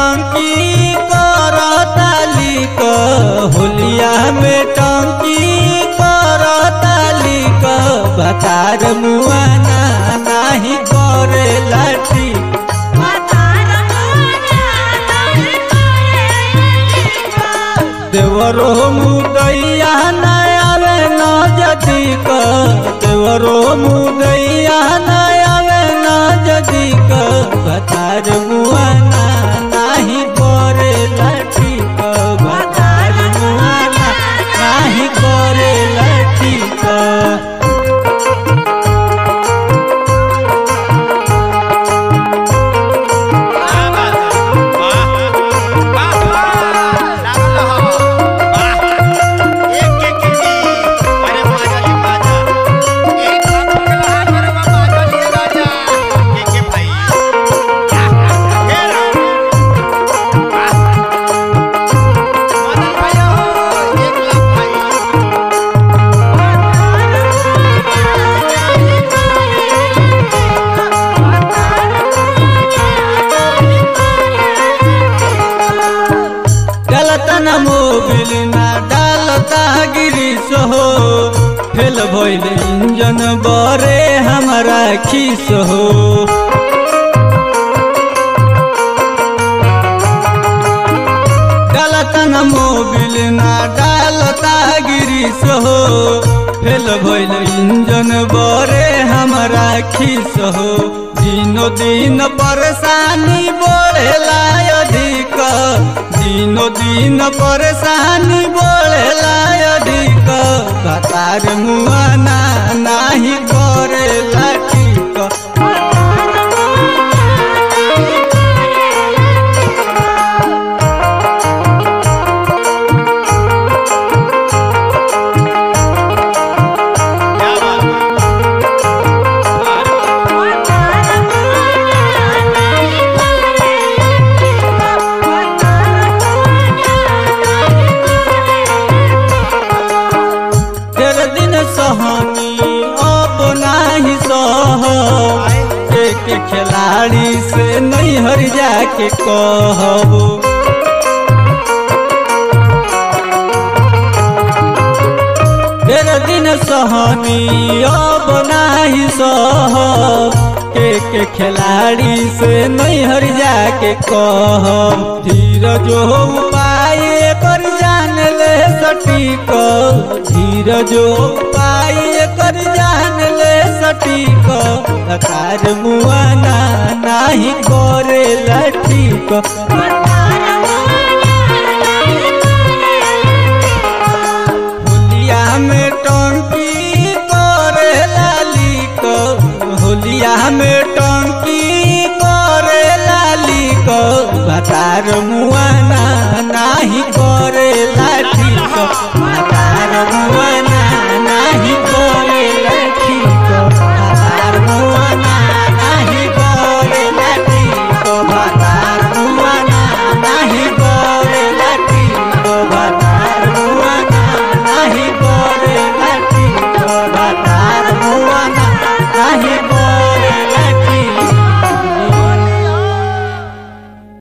टंकी करताली क होलिया में टंकी करताली क भतार मुआना नाही करे लाठी देवरो मुदैया न आवे न जदी क देवरो मुदैया न आवे न जदी क भतार मुआना नाही करे लाठी क भतार मुआना नाही करे लाठी क मोबिल ना डालता गिरीश हो फेल भइल इंजन बरे हमारा खीस हो डालता न मोबिल ना डालता गिरीश हो फेल भइल इंजन बरे हमारा खीस हो दिनो दिन परेशानी बढ़ेला अधिक दिनो दिन परेशानी बढ़ेला अधिक भतार मुआना नाही करे लाठी क सहनी अब नाही सह एक खिलाड़ी से नहीं हर जाके कहबो तेरे दिन सहनी अब नाही सह एक खिलाड़ी से नहीं हर जाके कह धीरज हो पाए कर जान ले सटीक धीरज हो पाए कर जान ले सटीक भतार मुआना नाही करे लाठी क